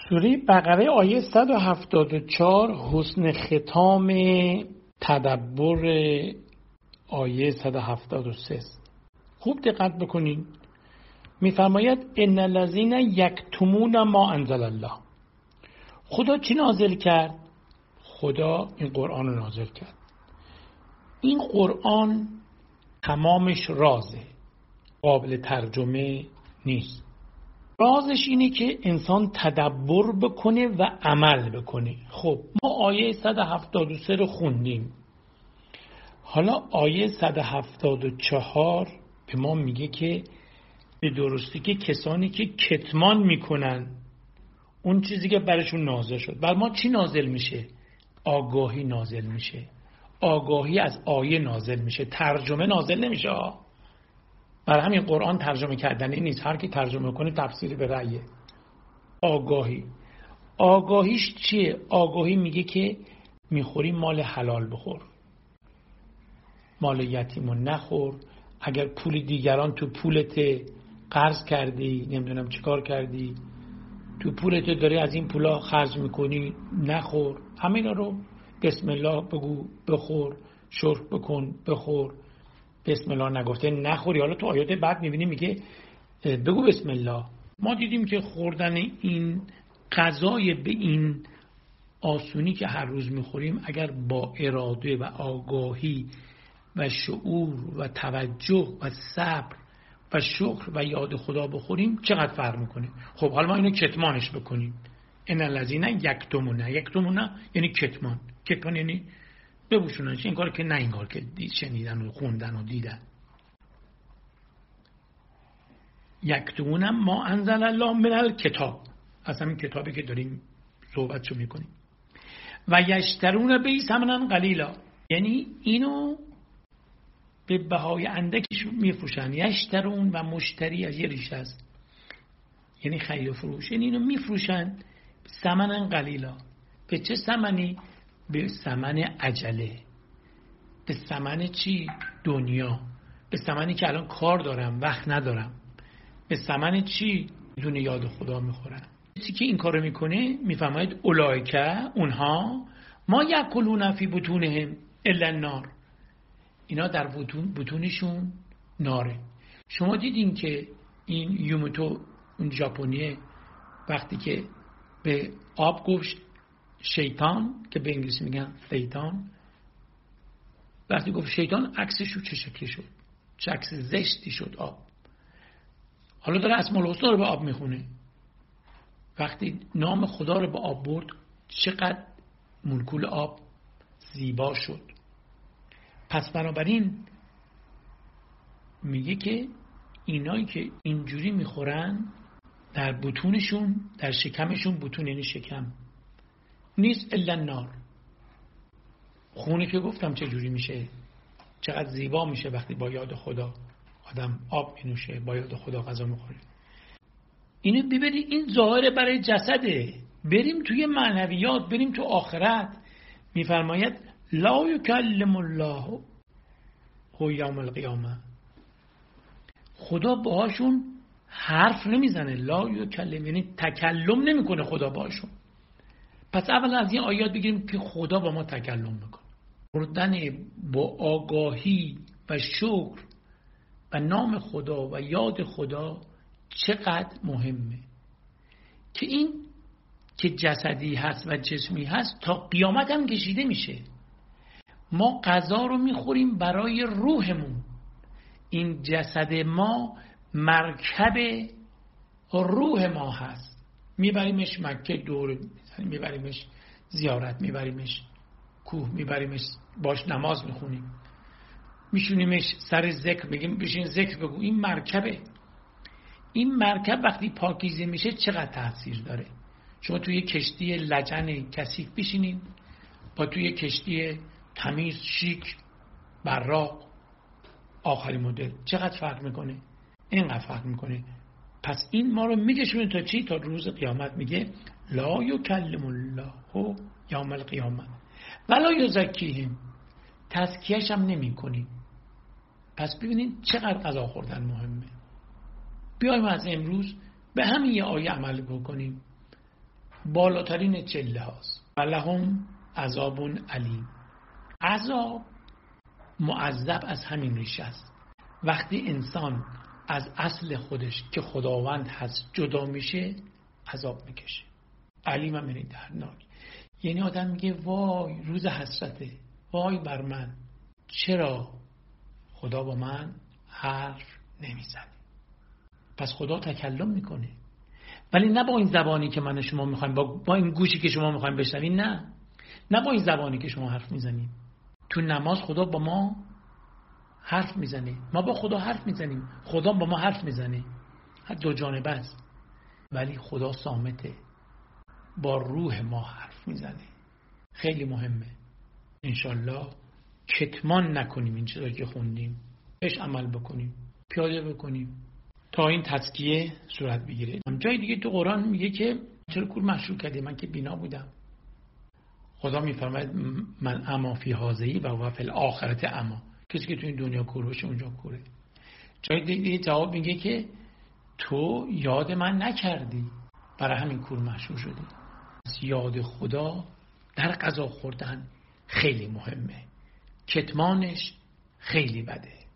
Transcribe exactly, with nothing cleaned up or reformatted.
سوره بقره آیه صد و هفتاد و چهار حسن ختام تدبر آیه صد و هفتاد و سه. خوب دقت بکنین. میفرماید ان الذین یکتمون ما انزل الله. خدا چی نازل کرد؟ خدا این قرآن رو نازل کرد. این قرآن تمامش رازه، قابل ترجمه نیست. رازش اینه که انسان تدبر بکنه و عمل بکنه. خب ما آیه صد و هفتاد و سه رو خوندیم. حالا آیه صد و هفتاد و چهار به ما میگه که به درستی که کسانی که کتمان میکنن اون چیزی که برشون نازل شد. بر ما چی نازل میشه؟ آگاهی نازل میشه. آگاهی از آیه نازل میشه. ترجمه نازل نمیشه. برای همین قرآن ترجمه کردنی نیست. هر کی ترجمه کنه تفسیر به رأیه. آگاهی. آگاهیش چیه؟ آگاهی میگه که میخوری مال حلال بخور، مال یتیمو نخور. اگر پول دیگران تو پولت قرض کردی، نمیدونم چیکار کردی، تو پولت داری از این پولا خرج میکنی، نخور. همینا رو بسم الله بگو بخور، شکر بکن بخور. بسم الله نگفته نخوری. حالا تو آیات بعد میبینی میگه بگو بسم الله. ما دیدیم که خوردن این غذای به این آسونی که هر روز میخوریم اگر با اراده و آگاهی و شعور و توجه و صبر و شکر و یاد خدا بخوریم چقدر فرق میکنه. خب حالا ما اینو کتمانش بکنیم. ان الذین یکتمون. یکتمون یعنی کتمان. کتمان یعنی ببوشوننش. این کار که نه این کار که شنیدن و خوندن و دیدن. یکتمون ما انزل الله من الکتاب. از همین کتابی که داریم صحبتشو میکنیم. و یشترون به ثمنا قلیلا. یعنی اینو به بهای اندکش میفروشن. یشترون و مشتری از یه ریشه است، یعنی خرید و فروش. یعنی اینو میفروشن ثمنا قلیلا. به چه ثمنی؟ به ثمن عجله. به ثمن چی؟ دنیا. به ثمنی که الان کار دارم وقت ندارم. به ثمن چی؟ بدون یاد خدا میخورن. کسی که این کارو میکنه میفرماید اولئکه، اونها، ما یاکلون فی بطونهم الا النار. اینا در بطون بطونشون ناره. شما دیدین که این یوموتو اون ژاپنیه وقتی که به آب گفت شیطان، که به انگلیسی میگن شیطان، وقتی گفت شیطان عکسش رو چه شکلی شد؟ چه عکس زشتی شد آب. حالا داره اسماء الحسنا رو به آب میخونه. وقتی نام خدا رو به آب برد چقدر مولکول آب زیبا شد. پس بنابراین میگه که اینایی که اینجوری میخورن در بطونشون، در شکمشون، بطون یعنی شکم، نیست الا النار. خونی که گفتم چه جوری میشه، چقدر زیبا میشه وقتی با یاد خدا آدم آب مینوشه، با یاد خدا غذا میخوره. اینو ببینید، این ظاهر برای جسده. بریم توی معنویات، بریم تو آخرت. میفرماید لا یکلم الله هو یوم القیامه. خدا باهاشون حرف نمیزنه. لا یکلم یعنی تکلم نمیکنه خدا باهاشون. پس اول از این آیات بگیریم که خدا با ما تکلم میکنه. خوردن با آگاهی و شکر و نام خدا و یاد خدا چقدر مهمه که این که جسدی هست و جسمی هست تا قیامت هم کشیده میشه. ما غذا رو میخوریم برای روحمون. این جسد ما مرکب روح ما هست. میبریمش مکه دور میبریمش زیارت، میبریمش کوه، میبریمش باش نماز میخونیم، میشونیمش سر ذکر، بگیم بشین ذکر بگو. این مرکبه. این مرکب وقتی پاکیزه میشه چقدر تاثیر داره. شما توی کشتی لجن کثیف بشینید با توی کشتی تمیز شیک براق آخری مدل چقدر فرق میکنه؟ اینقدر فرق میکنه. پس این ما رو میکشونه تا چی؟ تا روز قیامت. میگه لا یکلم الله یوم القیامه ولا یزکیهم. تزکیه‌اش هم نمی‌کنیم. پس ببینید چقدر غذا خوردن مهمه. بیایم از امروز به همین یه آیه عمل بکنیم. بالاترین چله هاست. ولهم عذاب علیم. عذاب معذب از همین ریشه است. وقتی انسان از اصل خودش که خداوند هست جدا میشه عذاب میکشه. علیم هم یعنی دردناک. یعنی آدم میگه وای روز حسرته، وای بر من، چرا خدا با من حرف نمیزنه؟ پس خدا تکلم میکنه، ولی نه با این زبانی که من و شما میخوایم، با, با این گوشی که شما میخوایم بشنوین، نه نه با این زبانی که شما حرف میزنیم. تو نماز خدا با ما حرف میزنه، ما با خدا حرف میزنیم، خدا با ما حرف میزنه، دو جانبه است. ولی خدا صامته، با روح ما حرف میزنه. خیلی مهمه. انشالله کتمان نکنیم این چیزایی که خوندیم، بهش عمل بکنیم، پیاده بکنیم تا این تزکیه صورت بگیره. جای دیگه تو قرآن میگه که چرا کور مشروع کردی؟ من که بینا بودم. خدا میفرماید من اما فی هذه و هو فی الاخرة اما. کسی که تو این دنیا کور باشه اونجا کوره. جای دیگه جواب میگه که تو یاد من نکردی، برای همین کور مشروع شدی. یاد خدا در غذا خوردن خیلی مهمه، کتمانش خیلی بده.